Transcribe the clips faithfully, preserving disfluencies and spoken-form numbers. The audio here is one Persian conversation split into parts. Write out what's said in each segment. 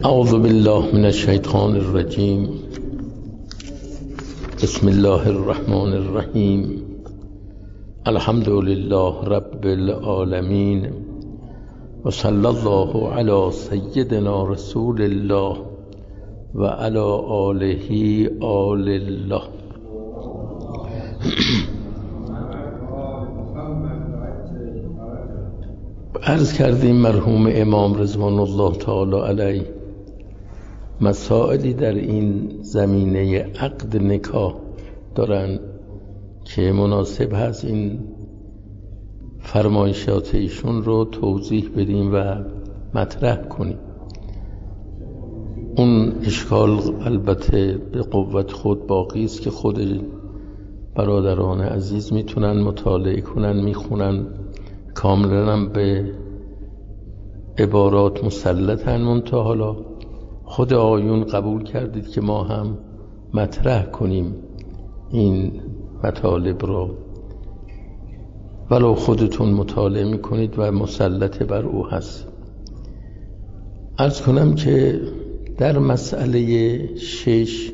اعوذ بالله من الشیطان الرجیم. بسم الله الرحمن الرحیم. الحمد لله رب العالمین و صلی الله علی سیدنا رسول الله و علی آله آل الله. عرض کردیم مرحوم امام رضوان الله تعالی علیه مسائلی در این زمینه عقد نکاح دارن که مناسب هست این فرمایشات ایشون رو توضیح بدیم و مطرح کنیم. اون اشکال البته به قوت خود باقی است که خود برادران عزیز میتونن مطالعه کنن، میخونن، کاملا هم به عبارات مسلطن. منتها حالا خود آیون قبول کردید که ما هم مطرح کنیم این مطالب رو، ولو خودتون مطالعه میکنید و مسلط بر او هست. عرض کنم که در مسئله شش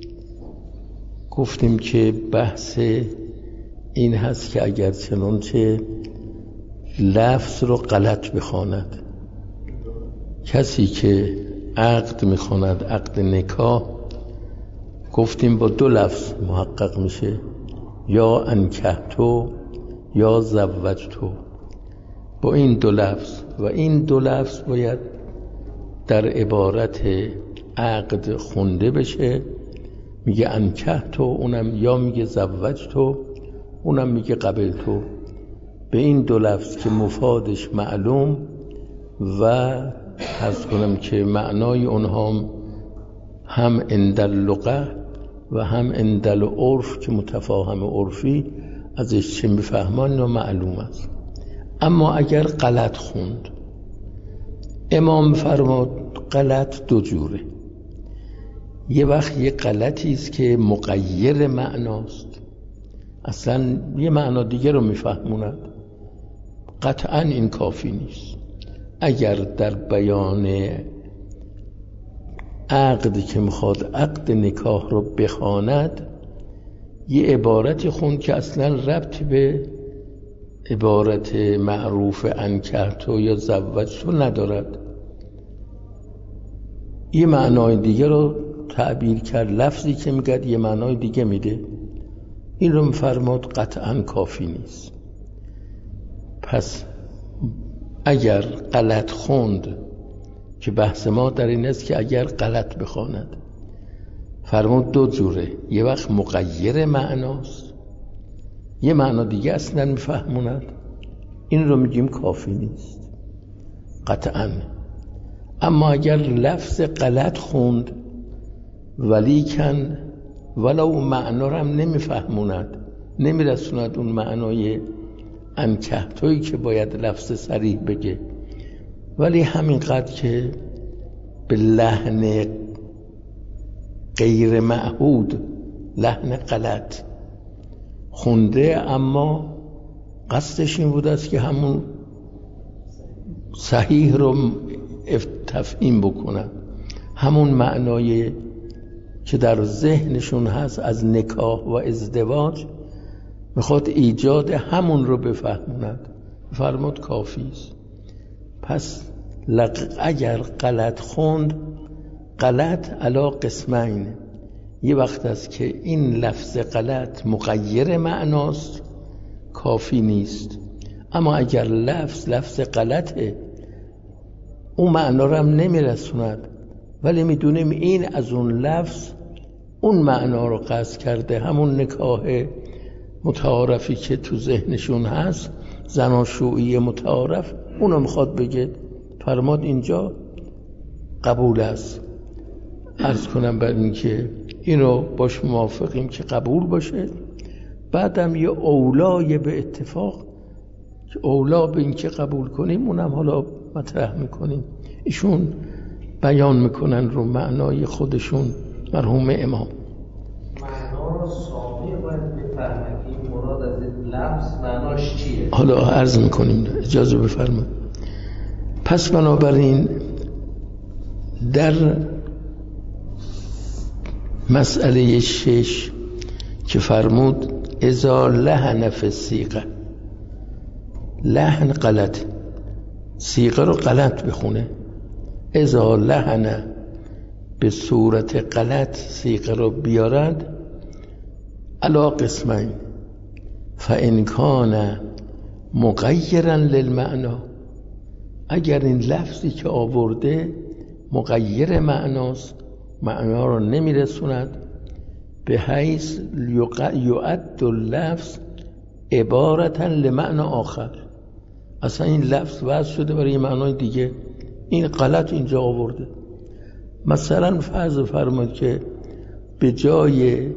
گفتیم که بحث این هست که اگر چنانچه لفظ رو غلط بخواند، کسی که عقد میخواند، عقد نکاح، گفتیم با دو لفظ محقق میشه، یا انکحتو یا زوجتو، با این دو لفظ. و این دو لفظ باید در عبارت عقد خونده بشه. میگه انکحتو، اونم یا میگه زوجتو، اونم میگه قبلتو. به این دو لفظ که مفادش معلوم و عرض کنم که معنای اونها هم اندل لغه و هم اندل عرف که متفاهم عرفی ازش چه میفهمان و معلوم است. اما اگر غلط خوند، امام فرمود غلط دو جوره. یه وقت یه غلطی است که مغیر معناست، اصلا یه معنا دیگه رو میفهموند، قطعا این کافی نیست. اگر در بیان عقدی که میخواد عقد نکاح رو بخواند یه عبارتی خوند که اصلا ربطی به عبارت معروف انکحتو یا زوجتو ندارد، یه معنای دیگه رو تعبیر کرد، لفظی که میگه یه معنای دیگه میده، این رو میفرماد قطعا کافی نیست. پس اگر غلط خوند، که بحث ما در این است که اگر غلط بخواند، فرمود دو جوره. یه وقت مغیر معناست، یه معنا دیگه اصلا میفهموند، این رو میگیم کافی نیست قطعا. اما اگر لفظ غلط خوند ولیکن ولو معنا رو هم نمیفهموند، نمیرسوند اون معنای انکحتویی که باید لفظ صریح بگه، ولی همینقدر که به لحن غیر معهود، لحن غلط خونده، اما قصدش این بوده است که همون صحیح رو تفهیم بکنن، همون معنای که در ذهنشون هست از نکاح و ازدواج میخواد ایجاد همون رو بفهموند، فرمود کافی است. پس اگر غلط خوند، غلط علا قسمین. یه وقت است که این لفظ غلط مغیر معناست، کافی نیست. اما اگر لفظ لفظ غلطه، اون معنا رو هم نمیرسوند، ولی میدونیم این از اون لفظ اون معنا رو قصد کرده، همون نکاح متعارفی که تو ذهنشون هست، زناشویی متعارف، اونو میخواد بگه، فرماد اینجا قبول است. عرض کنم بر این که اینو باش موافقیم که قبول باشه. بعدم یه اولای به اتفاق که اولا به این که قبول کنیم، اونم حالا مطرح میکنیم. ایشون بیان میکنن رو معنای خودشون، مرحوم امام. معنا رو سامع باید بفهمه که این مراد از این لفظ معناش چیه. حالا عرض میکنیم، اجازه بفرمایید. پس بنابراین در مسئله شش که فرمود اذا لحن فی الصیغه، لحن غلط، صیغه رو غلط بخونه. اذا لحن به صورت غلط صیغه رو بیارد، علا قسمین، فان کان مغیرا للمعنا، اگر این لفظی که آورده مغیر معناست، معنا رو نمیرسوند، به حیث یعد اللفظ عبارتا لمعنی آخر، اصلا این لفظ وضع شده برای یه معنای دیگه، این غلط اینجا آورده. مثلا فرض فرمایید که به جای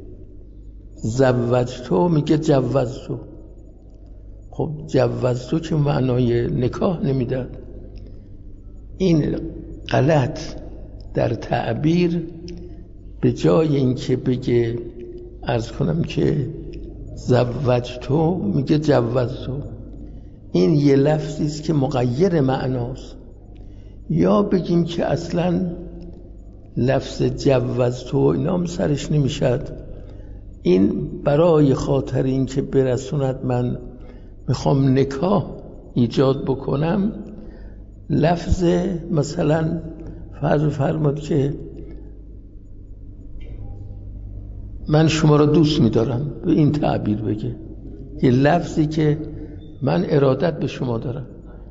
زوجتو میگه جوزتو، خب جوزتو که معنای نکاح نمیداد. این غلط در تعبیر، به جای اینکه بگه عرض کنم که زوجتو میگه جوزتو، این یه لفظی است که مغیر معناست. یا بگیم که اصلا لفظ جوزتو اینا هم سرش نمیشد، این برای خاطر این که برسوند من میخوام نکاح ایجاد بکنم، لفظ مثلا فرض فرمود که من شما را دوست میدارم، به این تعبیر بگه، یه لفظی که من ارادت به شما دارم،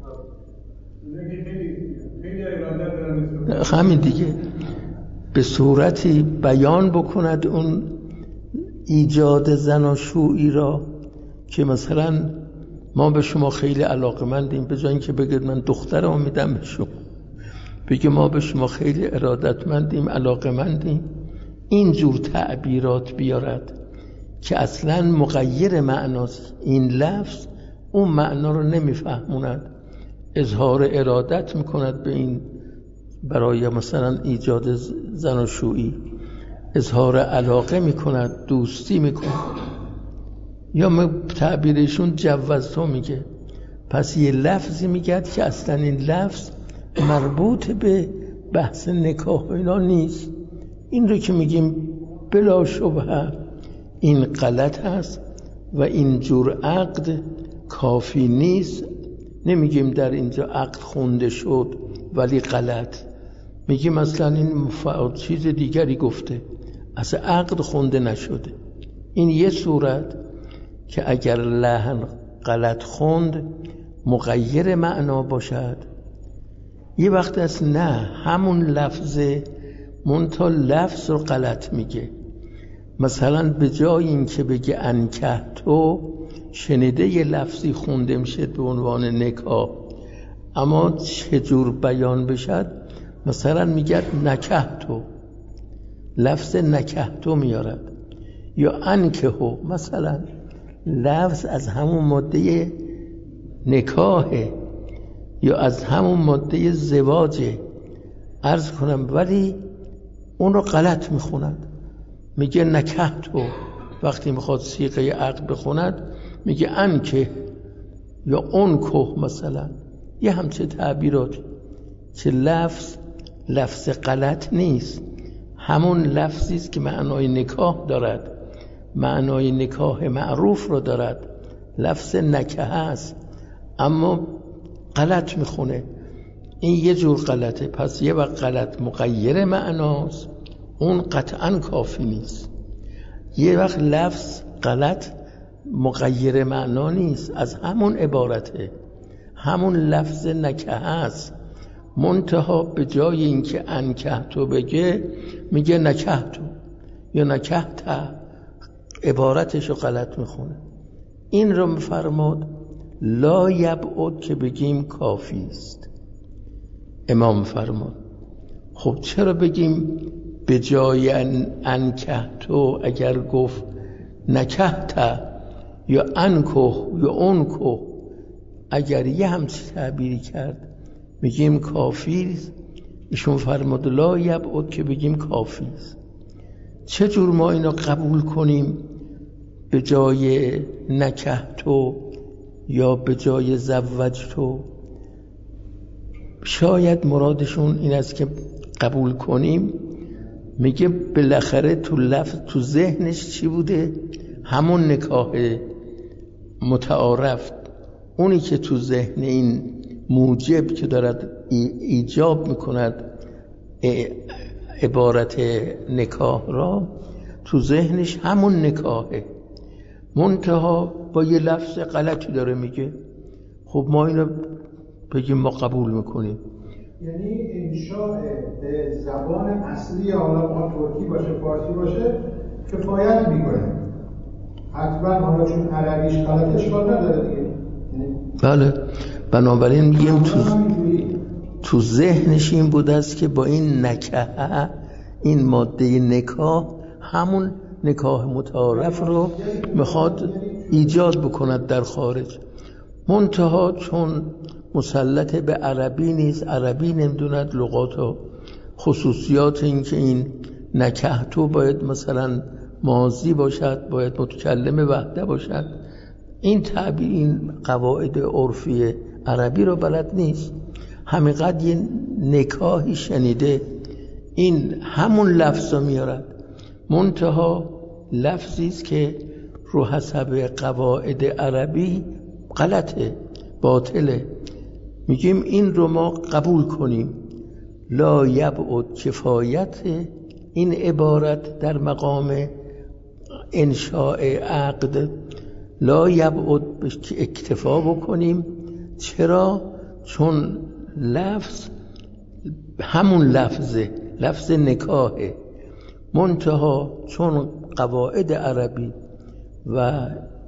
همین دیگه، به صورتی بیان بکند اون ایجاد زناشویی را که مثلا ما به شما خیلی علاقمندیم، به جای اینکه بگید من دخترمو میدم به شما، بگه ما به شما خیلی ارادتمندیم، علاقمندیم. اینجور تعبیرات بیارد که اصلا مغیر معناست، این لفظ اون معنا رو نمیفهموند، اظهار ارادت میکند به این، برای مثلا ایجاد زناشویی اظهار علاقه میکند، دوستی میکند. یا تعبیرشون جوزتو میگه، پس یه لفظی میگه که اصلا این لفظ مربوط به بحث نکاح و اینا نیست. این رو که میگیم بلا شبهه این غلط هست و این جور عقد کافی نیست. نمیگیم در اینجا عقد خونده شد ولی غلط، میگیم اصلا این مفعول چیز دیگری گفته، اصلا عقد خونده نشده. این یه صورت که اگر لحن غلط خوند مغیر معنا باشد. یه وقت است نه، همون لفظه منتها لفظ رو غلط میگه. مثلا به جای این که بگه انکه تو، شنیده یه لفظی خونده میشه به عنوان نکاح، اما چجور بیان بشد؟ مثلا میگه نکه تو، لفظ نکه تو میارد. یا انکهو، مثلا لفظ از همون ماده نکاحه یا از همون ماده زواجه، عرض کنم، ولی اون رو غلط میخوند، میگه نکه تو. وقتی میخواد صیغه عقد بخوند میگه انکه یا اونکه، مثلا یه همچه تعبیرات که لفظ لفظ غلط نیست، همون لفظی است که معنای نکاح دارد، معنای نکاح معروف رو دارد، لفظ نکه هست، اما غلط میخونه. این یه جور غلطه. پس یه وقت غلط مغیر معناست، اون قطعا کافی نیست. یه وقت لفظ غلط مغیر معنا نیست، از همون عبارته، همون لفظ نکه هست، منتها به جای اینکه انکه تو بگه میگه نکه تو یا نکه تا، عبارتش رو غلط میخونه. این رو میفرماد لا یبعد که بگیم کافی است. امام فرماد خب چرا بگیم به جای انکه تو اگر گفت نکه تا یا انکه یا اونکه، اگر یه همچه تعبیری کرد میگیم کافی است. ایشون فرمود لا یبعد که بگیم کافی است. چجور ما اینو قبول کنیم به جای نکه تو یا به جای زوج تو؟ شاید مرادشون این است که قبول کنیم، میگه بالاخره تو لفظ تو ذهنش چی بوده؟ همون نکاح متعارف، اونی که تو ذهن این موجب که دارد ایجاب میکند عبارت نکاح را، تو ذهنش همون نکاحه، منتها با یه لفظ غلطی داره میگه. خب ما اینو بگیم ما قبول میکنیم. یعنی انشاء به زبان اصلی، حالا ما ترکی باشه فارسی باشه، کفایت میکنه. حتما حالا چون عربیش غلط اشکال نداره دیگه. بله، بنابراین میگیم تو تو ذهنش این بوده است که با این نکاح، این ماده نکاح، همون نکاح متعارف رو میخواد ایجاد بکند در خارج. منتها چون مسلط به عربی نیست، عربی نمیدوند لغات و خصوصیات، این که این نکاح تو باید مثلا ماضی باشد، باید متکلم وحده باشد، این تعبیر، این قواعد عرفی عربی رو بلد نیست. همینقدر یه نکاحی شنیده، این همون لفظ رو میارد، منتها لفظی است که رو حسب قواعد عربی غلطه، باطله. میگیم این رو ما قبول کنیم. لا یبعد کفایت این عبارت در مقام انشاء عقد، لا یبعد به اکتفا بکنیم. چرا؟ چون لفظ همون لفظه، لفظ نکاحه، منتها چون قواعد عربی و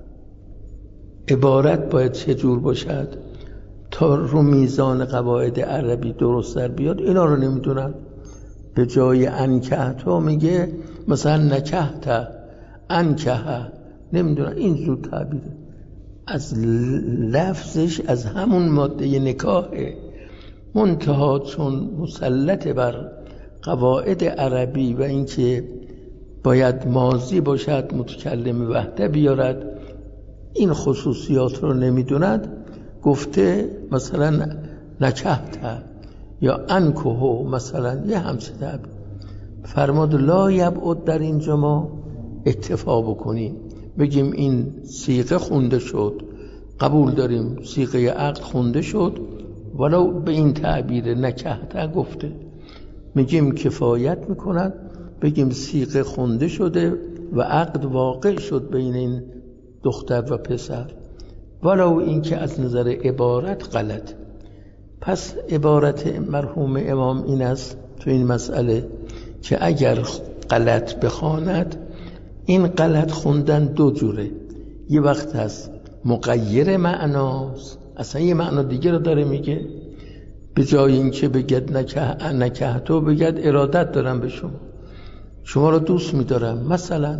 عبارت باید چجور باشد تا رو میزان قواعد عربی درست در بیاد، اینا رو نمیدونن. به جای انکحت میگه مثلا نکحت، انکح، نمیدونن، این زود تعبیره، از لفظش از همون ماده نکاحه، منتها چون مسلط بر قواعد عربی و اینکه باید ماضی باشد، متکلم وحده بیارد، این خصوصیات رو نمیدوند، گفته مثلا نکحت یا انکحو، مثلا یه همچه تعبیر. فرماد لا یبعد در اینجا ما اکتفا بکنیم، بگیم این صیغه خونده شد، قبول داریم صیغه عقد خونده شد، ولو به این تعبیر نکحت گفته، میگیم کفایت میکند، بگیم صیغه خونده شده و عقد واقع شد بین این دختر و پسر، ولو این که از نظر عبارت غلط. پس عبارت مرحوم امام این است تو این مسئله که اگر غلط بخواند، این غلط خوندن دو جوره. یه وقت هست مغیر معناست، اصلا یه معنا دیگه رو داره میگه، به جای این که بگد نکح نکحتو بگد ارادت دارم به شما، شما رو دوست میدارم. مثلا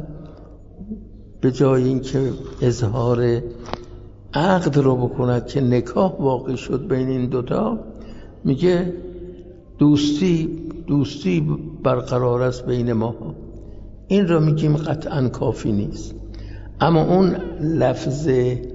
به جای این که اظهار عقد رو بکند که نکاح واقع شد بین این دوتا، میگه دوستی دوستی برقرار است بین ما. این رو میگیم قطعا کافی نیست. اما اون لفظ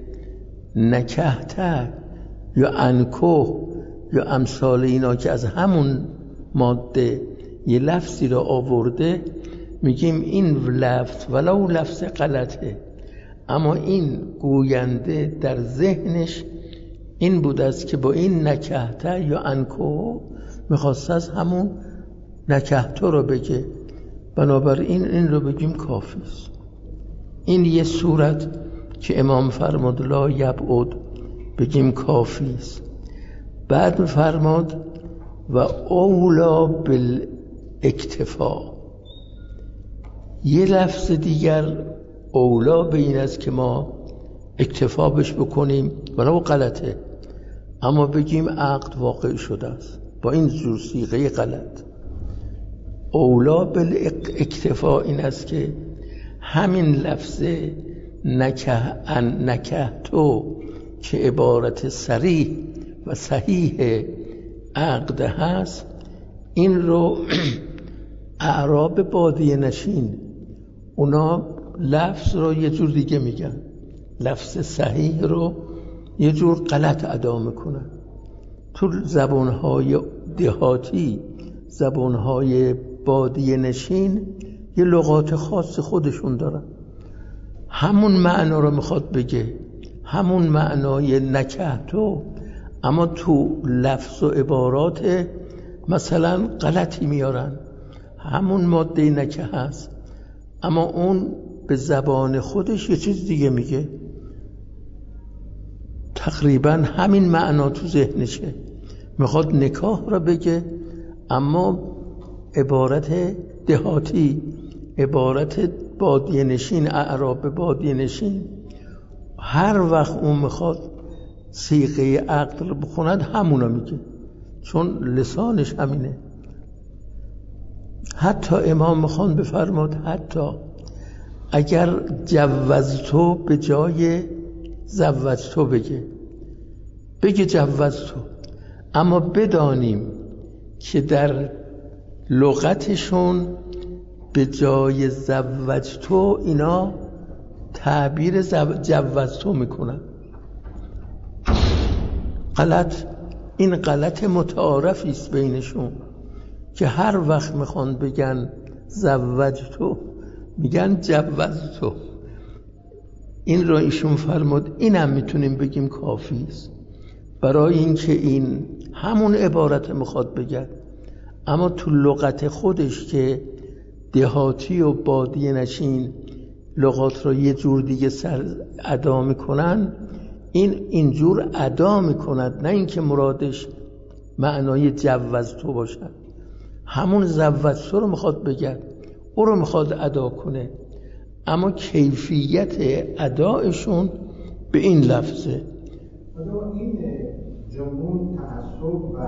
نکحت یا انکو یا امثال اینا که از همون ماده یه لفظی رو آورده، میگیم این لفظ ولو لفظ غلطه، اما این گوینده در ذهنش این بود است که با این نکحت یا انکو میخواست از همون نکحت رو بگه، بنابراین این رو بگیم کافی است. این یه صورت که امام فرمود لا یبعد، بگیم کافی است. بعد فرمود و اولا بالاکتفا، یه لفظ دیگر اولا به این است که ما اکتفا بش بکنیم، ولو غلطه، اما بگیم عقد واقع شده است با این جور صیغه غلط. اولا بالاکتفا این است که همین لفظ نکح ان نکحتو که عبارت صریح و صحیح عقد هست، این رو اعراب بادیه نشین اونا لفظ رو یه جور دیگه میگن، لفظ صحیح رو یه جور غلط ادا میکنن. تو زبانهای دهاتی زبانهای بادیه نشین یه لغات خاص خودشون دارن، همون معنا رو میخواد بگه، همون معنای نکهتو، اما تو لفظ و عبارات مثلا غلطی میارن. همون ماده نکه هست اما اون به زبان خودش یه چیز دیگه میگه، تقریبا همین معنا تو ذهنشه، میخواد نکاح را بگه اما عبارت دهاتی، عبارت بادیه نشین، اعراب بادیه نشین، هر وقت اون میخواد صیغه عقل رو بخوند همونو میگه، چون لسانش همینه. حتی امام میخوان بفرماد حتی اگر جوزتو به جای زوجتو بگه، بگه جوزتو، اما بدانیم که در لغتشون به جای زوجتو اینا تعبیر جوزتو میکنن. غلط، این غلط متعارفی است بینشون که هر وقت میخوان بگن زوجتو میگن جوزتو. این را ایشون فرمود اینم میتونیم بگیم کافی است، برای اینکه این همون عبارت میخواد بگه، اما تو لغت خودش که دهاتی و بادیه نشین لغات را یه جور دیگه سر ادا میکنن، این اینجور ادا میکند، نه اینکه مرادش معنای جوزتو باشد. همون زوجتو رو میخواد بگه، او رو میخواد ادا کنه، اما کیفیت ادایشون به این لفظه. این جمهور تعصب و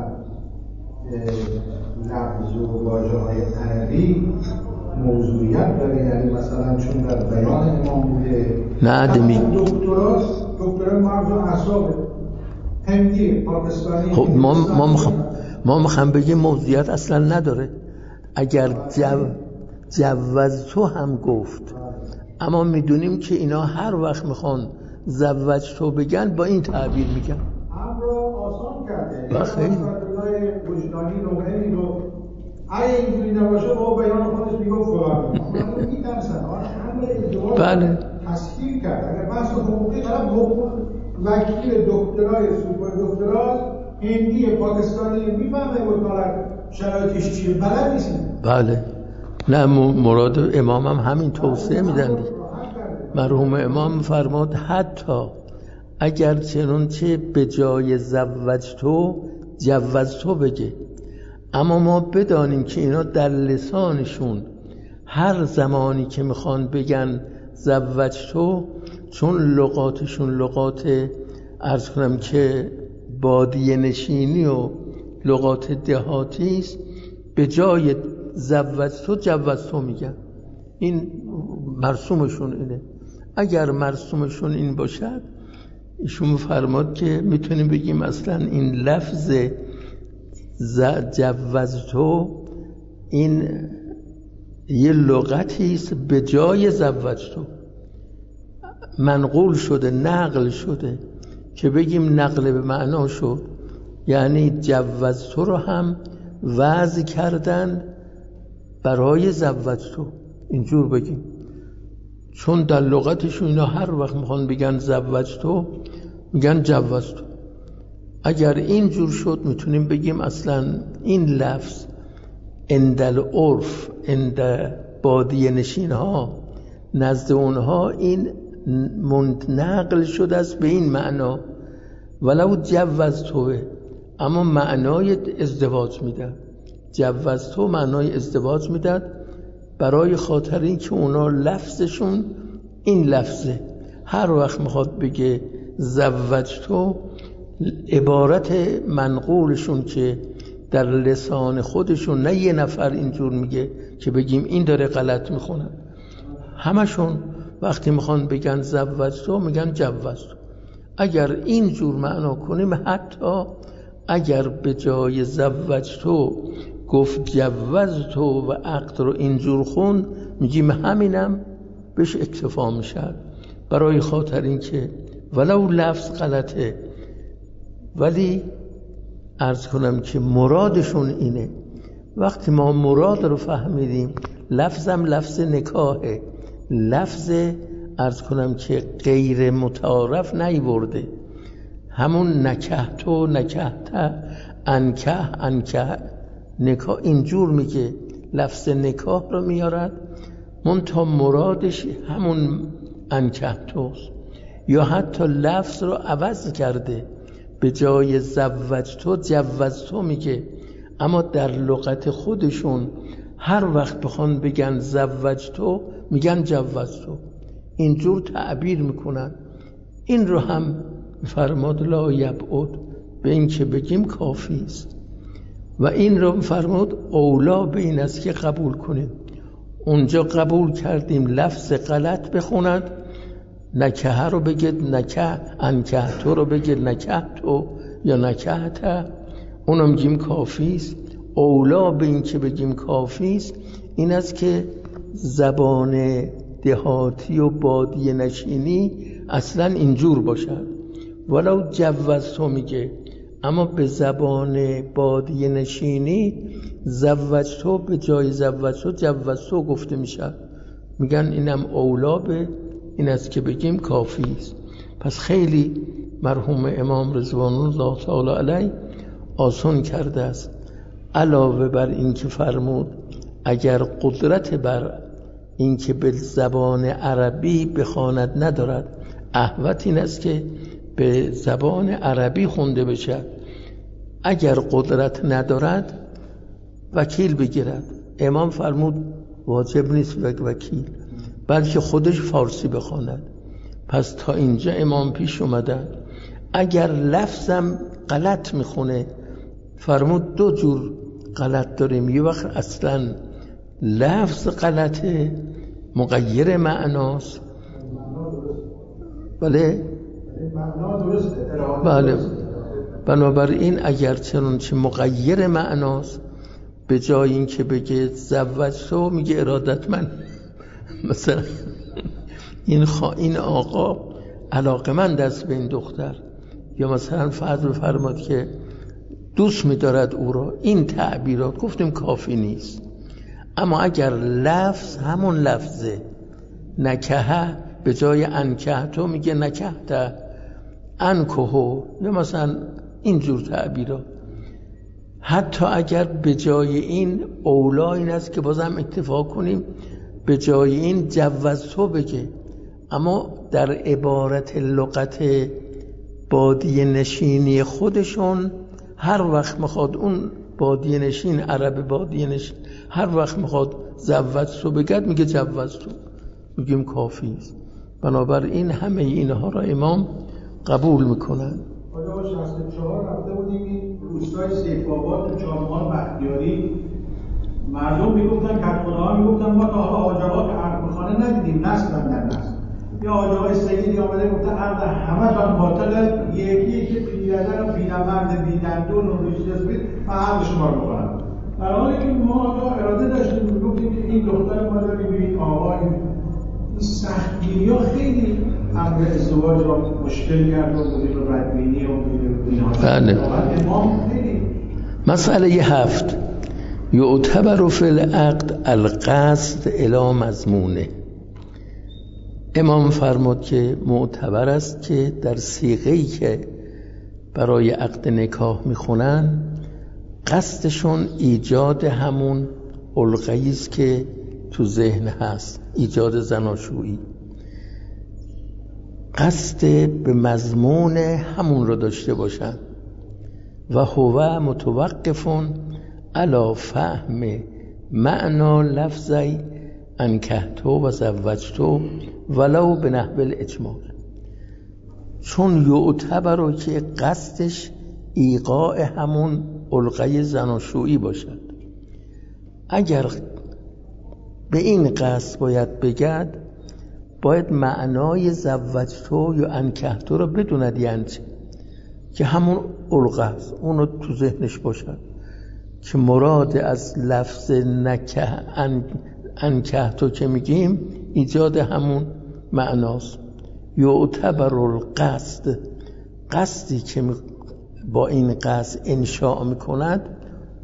لفظ و واژه های عربی موضوعیت داره، یعنی مثلا چون در بیان امام بوده، نه دمی دکتراست، دکترا مغز و اعصاب هندی پاکستانی. خب ما ما میخوام ما میخوام بگیم موضوعیت اصلا نداره. اگر جو جوزتو هم گفت، اما میدونیم که اینا هر وقت میخوان زوجتو بگن با این تعبیر میگن. امر آسان کرده. بخیر. خدای وجدانی نوعی رو اگه اینجوری نباشه با بیان خودش میگه فلان. من میترسم. امر ازدواج بله. تسهیل کرد. اگر بحث حقوقی طرف حقوق وکیل دکترای سوپر دکترا هندی پاکستانی میفهمه مطالعه شرایطش چیه، بلد نیست. بله. نه مراد امام هم همین توصیه میدن. مرحوم امام فرمود حتی اگر چنانچه به جای زوجتو جوزتو بگه، اما ما بدانیم که اینا در لسانشون هر زمانی که میخوان بگن زوجتو، چون لغاتشون لغات عرض کنم که بادیه نشینی و لغات دهاتی است، به جای زوجتو جوزتو میگن. این مرسومشون اینه. اگر مرسومشون این باشد، ایشون فرماد که میتونیم بگیم اصلا این لفظ جوزتو این یه لغتی است به جای زوجتو، منقول شده، نقل شده، که بگیم نقل به معنا شد، یعنی جوزتو رو هم وضع کردن برای زوجتو، اینجور بگیم. چون در لغتشون اینا هر وقت میخوان بگن زوجتو میگن جوزتو. اگر اینجور شد میتونیم بگیم اصلا این لفظ اندل عرف، اند بادیه نشین ها، نزد اونها این منتقل شده است به این معنا، ولو جوزتوه، اما معنای ازدواج میدن. جوزتو معنای ازدواج میدن، برای خاطر این که اونا لفظشون این لفظه. هر وقت میخواد بگه زوجتو، عبارت منقولشون که در لسان خودشون، نه یه نفر اینجور میگه که بگیم این داره غلط میخونن، همشون وقتی میخوان بگن زوجتو میگن جوزتو. اگر اینجور معنا کنیم، حتی اگر به جای زوجتو گفت جوزتو و عقد رو اینجور خوند، میگیم همینم بهش اکتفا میشه، برای خاطر این که ولو لفظ غلطه ولی عرض کنم که مرادشون اینه. وقتی ما مراد رو فهمیدیم، لفظم لفظ نکاهه، لفظ عرض کنم که غیر متعارف نیورده، همون نکهتو نکهت انکه انکه نکاح اینجور میگه، لفظ نکاح رو میارد، منتها مرادش همون انکهتوست. یا حتی لفظ رو عوض کرده، به جای زوجتو جوزتو میگه، اما در لغت خودشون هر وقت بخوان بگن زوجتو میگن جوزتو، اینجور تعبیر میکنن. این رو هم فرماد لا یبعد، به این که بگیم کافی است. و این رو فرمود اولا به این است که قبول کنیم. اونجا قبول کردیم لفظ غلط بخوند، نکه رو بگید نکه، انکهتو رو بگید نکهتو یا نکهت، اونم میگیم کافی است. اولا به این که بگیم کافی است این است که زبان دهاتی و بادی نشینی اصلا اینجور باشد. ولو جوزتو میگه، اما به زبان بادی نشینی زوجتو به جای زوجتو جوزتو گفته میشد، میگن اینم اولا به این است که بگیم کافی است. پس خیلی مرحوم امام رضوان الله تعالی علیه آسان کرده است. علاوه بر این که فرمود اگر قدرت بر این که به زبان عربی بخواند ندارد، احوط این است که به زبان عربی خونده بشد. اگر قدرت ندارد وکیل بگیرد. امام فرمود واجب نیست وکیل، بلکه خودش فارسی بخواند. پس تا اینجا امام پیش اومدن. اگر لفظم غلط میخونه، فرمود دو جور غلط داریم. یه وقت اصلا لفظ غلطه، مغیر معناست. بله بله. بنابراین اگر چنانچه مغیر معناست، به جای این که بگه زوجتو میگه ارادت من. مثلا این خوا... این آقا علاقمند است به این دختر، یا مثلا فرض بفرماد که دوست می‌دارد او را. این تعبیرات گفتیم کافی نیست. اما اگر لفظ همون لفظه، نکه به جای انکهتو میگه نکهت انکهو، یا مثلا اینجور تعبیرات. حتی اگر به جای این اولا این است که بازم اتفاق کنیم، به جای این جوزتو بگه، اما در عبارت لغت بادی نشینی خودشون هر وقت میخواد اون بادی نشین، عرب بادی نشین، هر وقت میخواد زوجتو بگد میگه جوزتو، میگیم کافی است. بنابراین همه اینها را امام قبول میکنن. آجا شصت و چهار رفته بودیم این روستای سیف‌آباد تو چهارمحال بختیاری، مردم میگفتن کتخونه ها میگفتن ما تا حالا آجاقا که عقد میخوانه ندیدیم، نسل در نسل. یا آجاقای سیدی آمده گفته عقد همه تان باطله، یکی که پیرزن و پیرمرد بیدندون و ریشتز بید و عقد شما رو بکنن. در حالی که ما آجا اراده داشتیم میگفتیم که این دختر ما داره میبینید آقا این سختگیری ها خیلی امر ازدواج را مشکل کرد و مدیر و بدبینی و اینها. بله. امام خیلی مسئله هفت، یعتبر فی العقد القصد الی مضمونه. امام فرمود که معتبر است که در صیغه‌ای که برای عقد نکاح میخونن قصدشون ایجاد همون علقه‌ای است که تو ذهن هست، ایجاد زناشویی. قصد به مضمون همون رو داشته باشن. و هو متوقفون علی فهم معنا لفظی انکهتو و زوجتو ولو به نحو الاجمال. چون یعتبر رو که قصدش ایقاع همون علقه زناشویی باشد. اگر به این قصد باید بگد، باید معنای زوجتو یا انکهتو رو بدوند، یعنی که همون علقه است، اونو تو ذهنش باشد که مراد از لفظ نکه ان انکهتو که میگیم ایجاد همون معناست. یعتبر القصد، قصدی که با این قصد انشاء میکند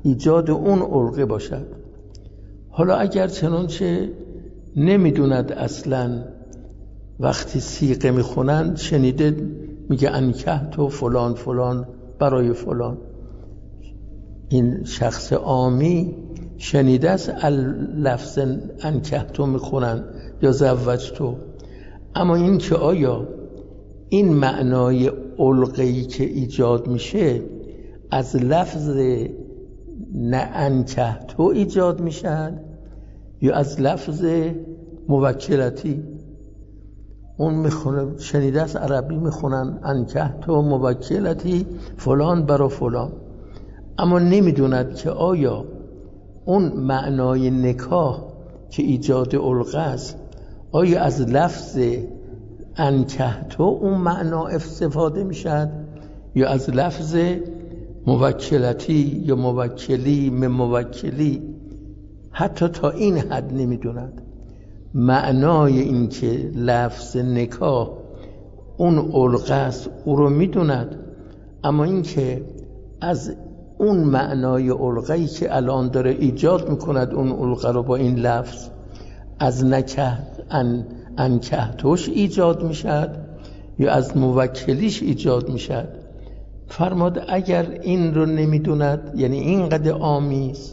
ایجاد اون علقه باشد. حالا اگر چنانچه نمیدوند اصلا وقتی صیغه میخونند شنیده میگه انکحت و فلان فلان برای فلان، این شخص عامی شنیده است لفظ انکحتو میخونن یا زوجتو، اما این که آیا این معنای علقه‌ای که ایجاد میشه از لفظ نه انکحتو ایجاد میشن یا از لفظ موکلتی؟ اون میخونه شنیده است عربی میخونن انکحتو موکلتی فلان برا فلان، اما نمیدوند که آیا اون معنای نکاح که ایجاد علقه است آیا از لفظ انکحتو اون معنا استفاده میشد یا از لفظ موکلتی یا موکلی من موکلی. حتی تا این حد نمیدوند. معنای این که لفظ نکاح اون علقه است او رو میدوند، اما این که از اون معنای علقه‌ای که الان داره ایجاد میکند اون علقه رو با این لفظ از نکح ان انکحتوش ایجاد میشد یا از موکلیش ایجاد میشد. فرماد اگر این رو نمیدوند، یعنی اینقدر عامیست،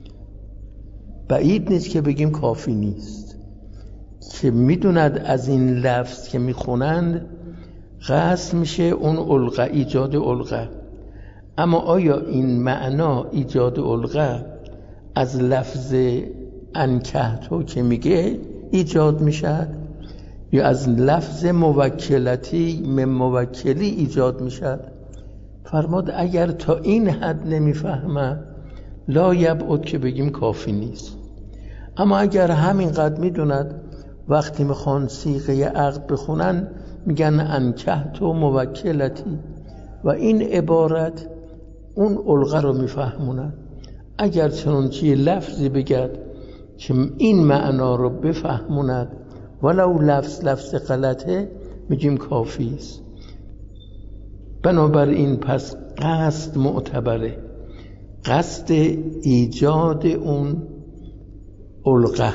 بعید نیست که بگیم کافی نیست که میدوند از این لفظ که میخونند قصد میشه اون علقه ایجاد علقه. اما آیا این معنا ایجاد علقه از لفظ انکحتو که میگه ایجاد میشد یا از لفظ موکلتی من موکلی ایجاد میشد؟ فرماد اگر تا این حد نمیفهمه لا یبعد که بگیم کافی نیست. اما اگر همینقدر میدوند وقتی میخوان صیغه عقد بخونن میگن انکحتو موکلتی و این عبارت اون علقه رو میفهمونن، اگر چنانچه لفظی بگد که این معنا رو بفهموند ولو لفظ لفظ غلطه میگیم کافی است. بنابراین پس قصد معتبره، قصد ایجاد اون علقه.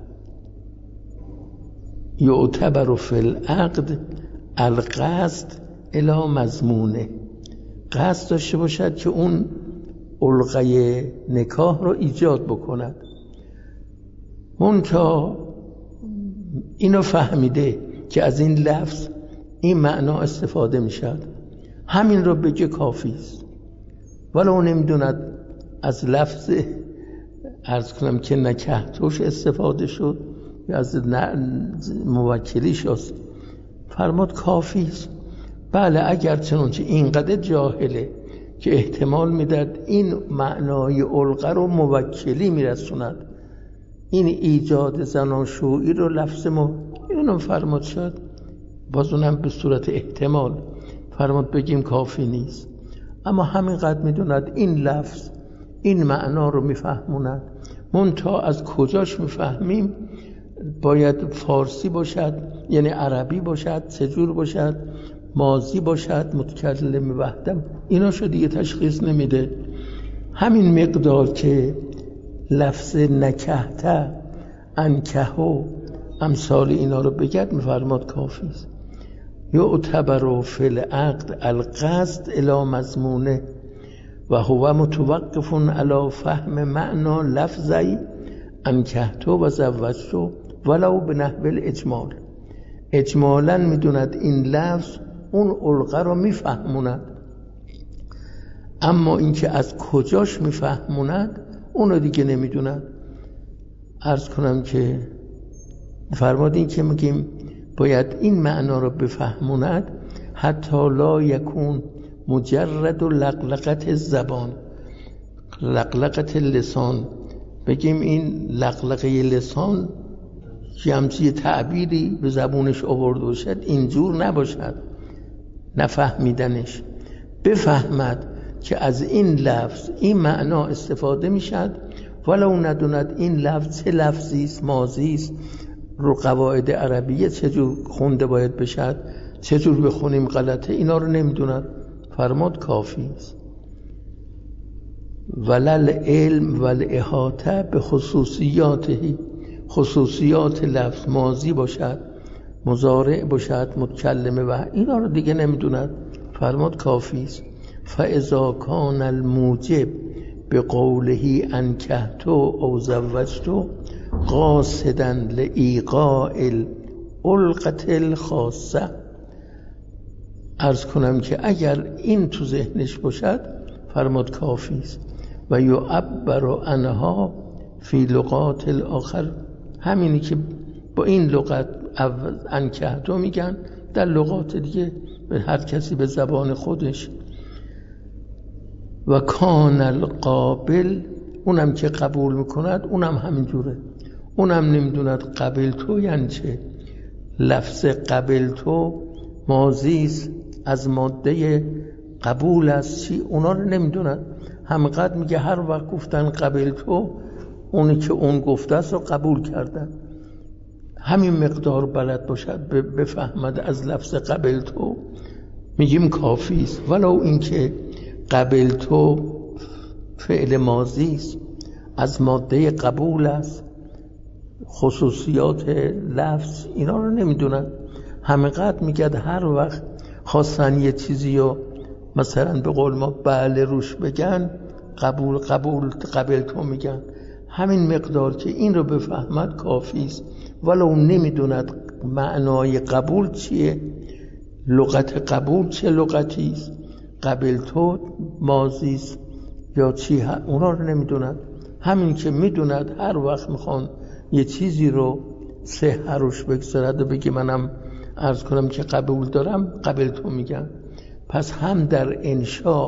یعتبر فی العقد القصد الی مضمونه، قصد داشته باشد که اون علقه نکاح رو ایجاد بکند. منتها اینو فهمیده که از این لفظ این معنا استفاده میشد، همین رو بگه کافی است، ولو نمیدوند از لفظ عرض کنم که نکحتوش استفاده شد یا از موکلیش است. فرمود کافی است. بله اگر چنانچه اینقدر جاهله که احتمال میداد این معنای علقه رو موکلی میرسوند، این ایجاد زناشویی رو لفظ مو اینو فرمود شد، باز اونم به صورت احتمال فرمود بگیم کافی نیست. اما همینقدر میدوند این لفظ این معنا رو میفهموند، منتها از کجاش میفهمیم؟ باید فارسی باشد، یعنی عربی باشد، چجور باشد، ماضی باشد، متکلم وحدم، اینا شو دیگه تشخیص نمیده. همین مقدار که لفظ نکحته انکحو امثال اینا رو بگد میفرماد کافی است. یعتبر فی العقد القصد الی مضمونه و هو متوقف علی فهم معنا لفظی انکحتو و زوجتو ولو به نحو الاجمال. اجمالا میدوند این لفظ اون علقه رو میفهموند، اما اینکه از کجاش میفهموند اونو دیگه نمیدوند. عرض کنم که فرماد این که میگیم باید این معنا رو بفهموند حتی لا یکون مجرد و لقلقت زبان، لقلقت لسان، بگیم این لقلقه لسان که همچی تعبیری به زبونش آورده باشد اینجور نباشد، نفهمیدنش، بفهمد که از این لفظ این معنا استفاده میشد ولو ندوند این لفظ چه لفظی است، ماضی است، رو قواعد عربیه چجور خونده باید بشد، چجور بخونیم غلطه، اینا رو نمیدوند. فرماد کافی است. ولل علم والاحاطه به خصوصیاته، خصوصیات لفظ ماضی باشد، مضارع باشد، متکلمه و اینا رو دیگه نمیدوند، فرمود کافی است. فاذا کان الموجب به قوله انکحت او زوجت قاصدا لایقاع العلقة الخاصه، عرض کنم که اگر این تو ذهنش باشد فرمود کافی است. و یعبر عنها فی لغات الاخر، همینی که با این لغت انکحتو میگن در لغات دیگه به هر کسی به زبان خودش. و کان القابل، اونم که قبول میکند اونم همینجوره، اونم نمیدوند قبل تو یعنی چه. لفظ قبل تو ماضیست، از ماده قبول است چی، اونا رو نمیدوند. همقدر میگه هر وقت گفتن قبل تو، اونی که اون گفته است رو قبول کردن. همین مقدار بلد باشد بفهمد از لفظ قبل تو، میگیم کافی است. ولو اینکه قبل تو فعل ماضی است، از ماده قبول است، خصوصیات لفظ اینا رو نمیدونن. همقدر میگه هر وقت خواستن یه چیزی رو مثلا به قول ما بله روش بگن، قبول قبول قبل تو میگن. همین مقدار که این رو بفهمد کافی است. ولو نمیدوند معنای قبول چیه، لغت قبول چه لغتی است، قبل تو ماضی است یا چی، اونا رو نمیدوند. همین که میدوند هر وقت میخوان یه چیزی رو صحه روش بگذارد و بگی منم عرض کنم که قبول دارم، قبل تو میگن. پس هم در انشاء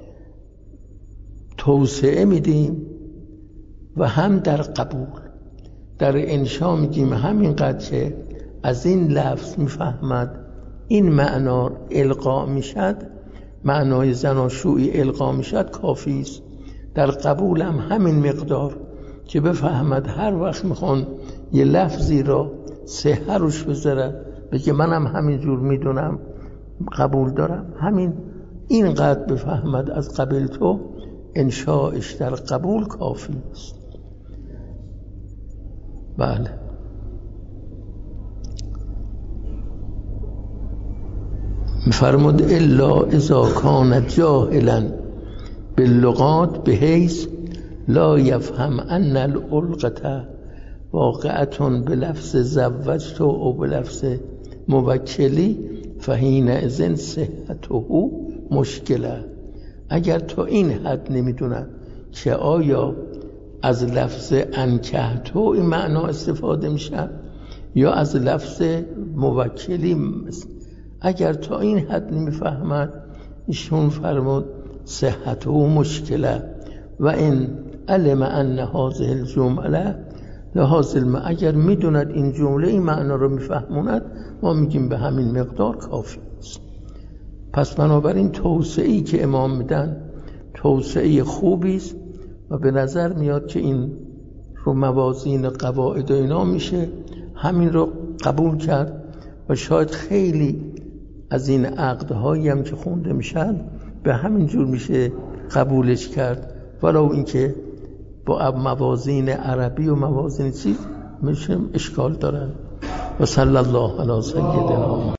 توسعه میدیم و هم در قبول. در انشاء میگیم همینقدر که از این لفظ میفهمد این معنا القا میشد، معنای زناشویی القا میشد، کافی است. در قبول هم همین مقدار که بفهمد هر وقت میخوان یه لفظی را صحه روش بذارد بگه منم همینجور میدونم قبول دارم، همین اینقدر بفهمد از قبل تو، انشاءش در قبول کافی است. بله. میفرمود الا اذا کان جاهلا باللغات بحیث لا یفهم ان العلقة واقعة بلفظ زوجت او بلفظ موکلی فحین اذن صحته مشکله. اگر تا این حد نمیدونن که آیا از لفظ انکحت این معنا استفاده میشه یا از لفظ موکلی، اگر تا این حد نمیفهمد ایشون فرمود صحته مشکله. و این علم ان هذه الجمله لهذا الم، اگر میدوند این جمله این معنا رو میفهموند، ما میگیم به همین مقدار کافی است. پس بنابراین توسعه‌ای که امام میدن توسعه خوبی است و به نظر میاد که این رو موازین قواعد و اینا میشه همین رو قبول کرد و شاید خیلی از این عقدهایی هم که خونده میشن به همین جور میشه قبولش کرد، ولو اینکه با موازین عربی و موازین چیز میشه اشکال دارن. و صلی الله علی سیدنا